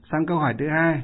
Sang câu hỏi thứ hai.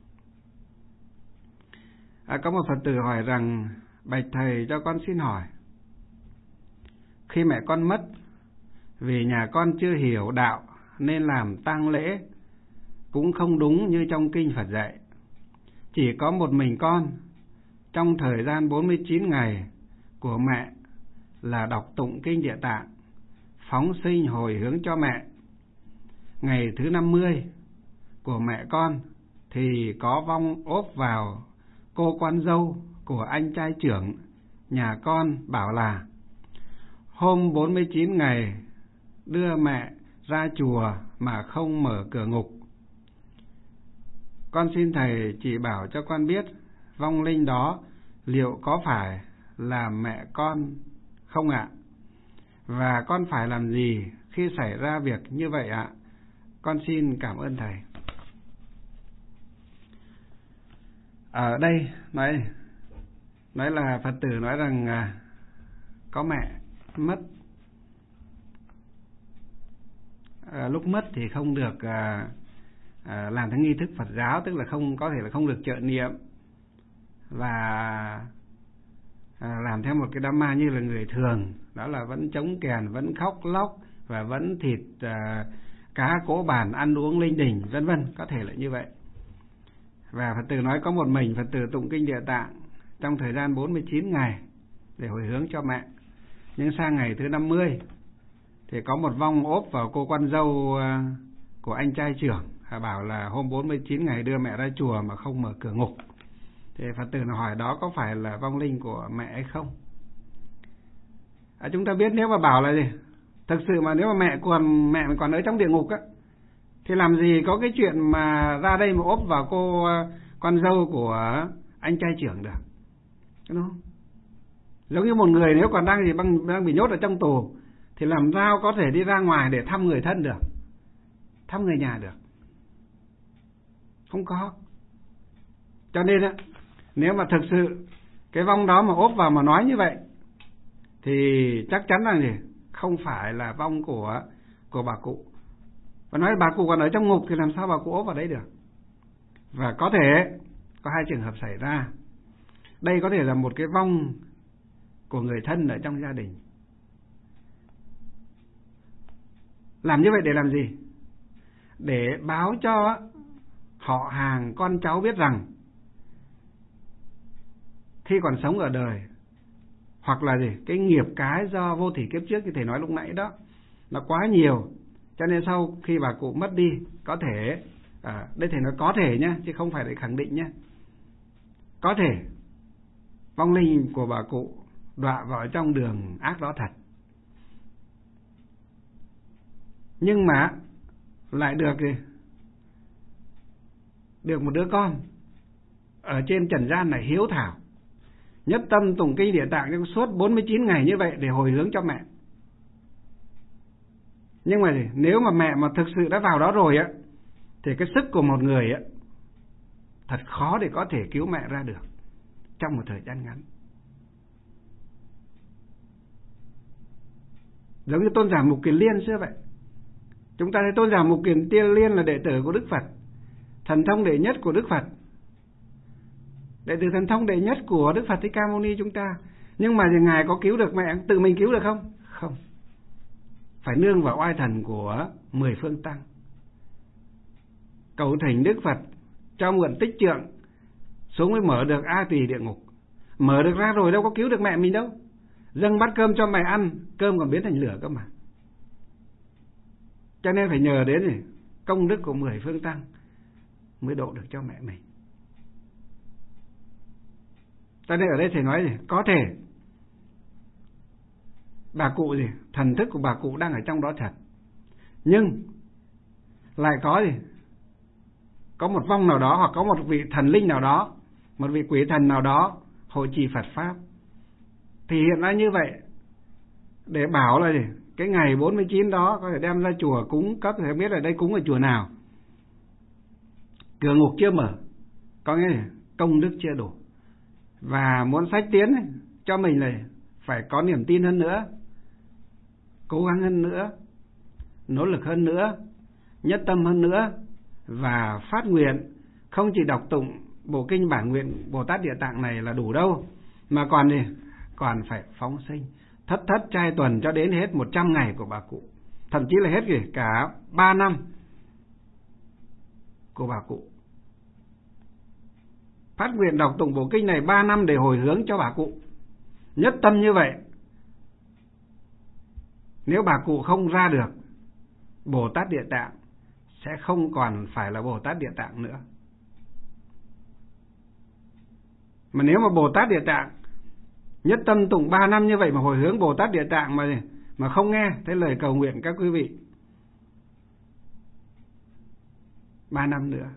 Có một Phật tử hỏi rằng: bạch thầy, cho con xin hỏi, khi mẹ con mất, vì nhà con chưa hiểu đạo nên làm tang lễ cũng không đúng như trong kinh Phật dạy. Chỉ có một mình con trong thời gian 49 ngày của mẹ là đọc tụng kinh Địa Tạng, phóng sinh hồi hướng cho mẹ. Ngày thứ 50 của mẹ con thì có vong ốp vào cô con dâu của anh trai trưởng nhà con, bảo là hôm 49 ngày đưa mẹ ra chùa mà không mở cửa ngục. Con xin thầy chỉ bảo cho con biết vong linh đó liệu có phải là mẹ con không ạ? Và con phải làm gì khi xảy ra việc như vậy ạ? Con xin cảm ơn thầy. Ở đây nói là Phật tử nói rằng có mẹ mất. Lúc mất thì không được làm theo nghi thức Phật giáo, tức là có thể là không được trợ niệm và làm theo một cái đám ma như là người thường, đó là vẫn trống kèn, vẫn khóc lóc và vẫn thịt cá cỗ bàn, ăn uống linh đình, vân vân, có thể là như vậy. Và Phật tử nói có một mình Phật tử tụng kinh Địa Tạng trong thời gian 49 ngày để hồi hướng cho mẹ. Nhưng sang ngày thứ 50 thì có một vong ốp vào cô con dâu của anh trai trưởng, bảo là hôm 49 ngày đưa mẹ ra chùa mà không mở cửa ngục. Thì Phật tử hỏi đó có phải là vong linh của mẹ hay không? Chúng ta biết nếu mà bảo là gì? Thực sự mà nếu mà mẹ còn ở trong địa ngục á, thì làm gì có cái chuyện mà ra đây mà ốp vào cô con dâu của anh trai trưởng được, đúng không? Giống như một người nếu còn đang bị nhốt ở trong tù thì làm sao có thể đi ra ngoài để thăm người thân được, thăm người nhà được? Không có. Cho nên á, nếu mà thực sự cái vong đó mà ốp vào mà nói như vậy thì chắc chắn là gì? Không phải là vong của bà cụ. Và nói bà cụ còn ở trong ngục thì làm sao bà cụ ốp vào đấy được? Và có thể có hai trường hợp xảy ra. Đây có thể là một cái vong của người thân ở trong gia đình. Làm như vậy để làm gì? Để báo cho họ hàng con cháu biết rằng khi còn sống ở đời, hoặc là gì, cái nghiệp cái do vô thỉ kiếp trước như thầy nói lúc nãy đó, nó quá nhiều, cho nên sau khi bà cụ mất đi, có thể đây thầy nói có thể nhé, chứ không phải để khẳng định nhé, có thể vong linh của bà cụ đọa vào trong đường ác đó thật, nhưng mà lại được một đứa con ở trên trần gian này hiếu thảo, nhất tâm tụng kinh Địa Tạng trong suốt 49 ngày như vậy để hồi hướng cho mẹ. Nhưng mà nếu mà mẹ mà thực sự đã vào đó rồi á, thì cái sức của một người á thật khó để có thể cứu mẹ ra được trong một thời gian ngắn. Giống như Tôn giả Mục Kiền Liên xưa vậy. Chúng ta thấy Tôn giả Mục Kiền Liên là đệ tử của Đức Phật, thần thông đệ nhất của Đức Phật, đệ tử thần thông đệ nhất của Đức Phật Thích Ca Mâu Ni chúng ta. Nhưng mà thì Ngài có cứu được mẹ, tự mình cứu được không? Không. Phải nương vào oai thần của 10 phương tăng, cầu thỉnh Đức Phật cho mượn tích trượng xuống mới mở được A Tỳ địa ngục. Mở được ra rồi đâu có cứu được mẹ mình đâu. Dâng bát cơm cho mẹ ăn, cơm còn biến thành lửa cơ mà. Cho nên phải nhờ đến công đức của 10 phương tăng mới độ được cho mẹ mình. Cho nên ở đây thầy nói gì? Có thể bà cụ thần thức của bà cụ đang ở trong đó thật, nhưng lại có một vong nào đó, hoặc có một vị thần linh nào đó, một vị quỷ thần nào đó hộ trì Phật pháp, thì hiện nay như vậy để bảo là cái ngày 49 đó có thể đem ra chùa cúng, có thể biết là đây cúng ở chùa nào, cửa ngục chưa mở, có nghĩa là công đức chưa đủ. Và muốn sách tiến cho mình là phải có niềm tin hơn nữa, cố gắng hơn nữa, nỗ lực hơn nữa, nhất tâm hơn nữa, và phát nguyện không chỉ đọc tụng bộ kinh bản nguyện Bồ Tát Địa Tạng này là đủ đâu, mà còn phải phóng sinh thất trai tuần cho đến hết 100 ngày của bà cụ, thậm chí là hết cả 3 năm của bà cụ. Phát nguyện đọc tụng bộ kinh này 3 năm để hồi hướng cho bà cụ. Nhất tâm như vậy, nếu bà cụ không ra được, Bồ Tát Địa Tạng sẽ không còn phải là Bồ Tát Địa Tạng nữa. Mà nếu mà Bồ Tát Địa Tạng nhất tâm tụng 3 năm như vậy mà hồi hướng Bồ Tát Địa Tạng mà không nghe thấy lời cầu nguyện các quý vị, 3 năm nữa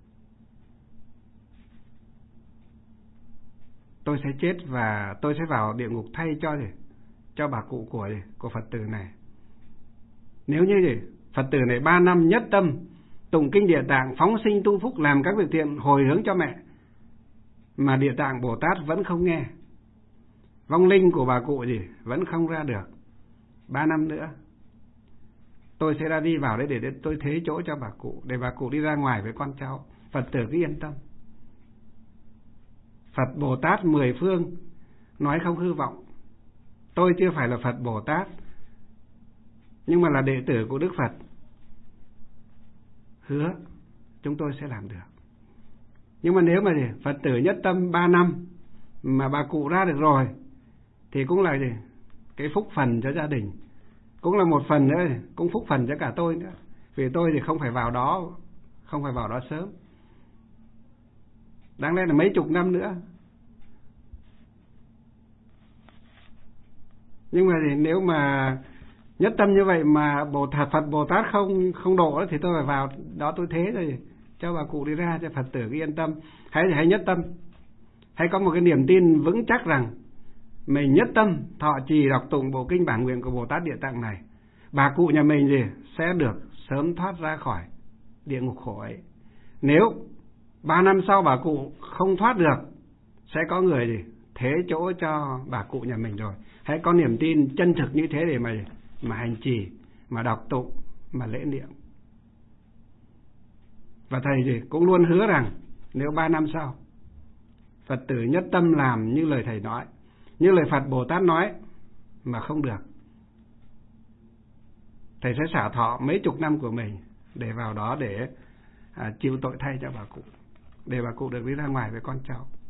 tôi sẽ chết và tôi sẽ vào địa ngục thay cho bà cụ của Phật tử này. Nếu như Phật tử này 3 năm nhất tâm tụng kinh Địa Tạng, phóng sinh tu phúc, làm các việc thiện hồi hướng cho mẹ, mà Địa Tạng Bồ Tát vẫn không nghe, vong linh của bà cụ vẫn không ra được, 3 năm nữa tôi sẽ ra đi vào đấy để tôi thế chỗ cho bà cụ, để bà cụ đi ra ngoài với con cháu. Phật tử cứ yên tâm. Phật Bồ Tát 10 phương nói không hư vọng. Tôi chưa phải là Phật Bồ Tát, nhưng mà là đệ tử của Đức Phật, hứa chúng tôi sẽ làm được. Nhưng mà nếu mà Phật tử nhất tâm 3 năm mà bà cụ ra được rồi thì cũng là cái phúc phần cho gia đình, cũng là một phần nữa, cũng phúc phần cho cả tôi nữa, vì tôi thì không phải vào đó sớm, đáng lẽ là mấy chục năm nữa. Nhưng mà nếu mà nhất tâm như vậy mà Phật Bồ Tát không độ thì tôi phải vào đó tôi thế rồi cho bà cụ đi ra, cho Phật tử yên tâm. Hãy nhất tâm, hãy có một cái niềm tin vững chắc rằng mình nhất tâm thọ trì đọc tụng bộ kinh bản nguyện của Bồ Tát Địa Tạng này, bà cụ nhà mình sẽ được sớm thoát ra khỏi địa ngục khổ ấy. Nếu 3 năm sau bà cụ không thoát được, sẽ có người thế chỗ cho bà cụ nhà mình rồi. Hãy có niềm tin chân thực như thế để mà hành trì, mà đọc tụng, mà lễ niệm. Và thầy cũng luôn hứa rằng nếu 3 năm sau Phật tử nhất tâm làm như lời thầy nói, như lời Phật Bồ Tát nói mà không được, thầy sẽ xả thọ mấy chục năm của mình để vào đó để chịu tội thay cho bà cụ, để bà cụ được đi ra ngoài với con cháu.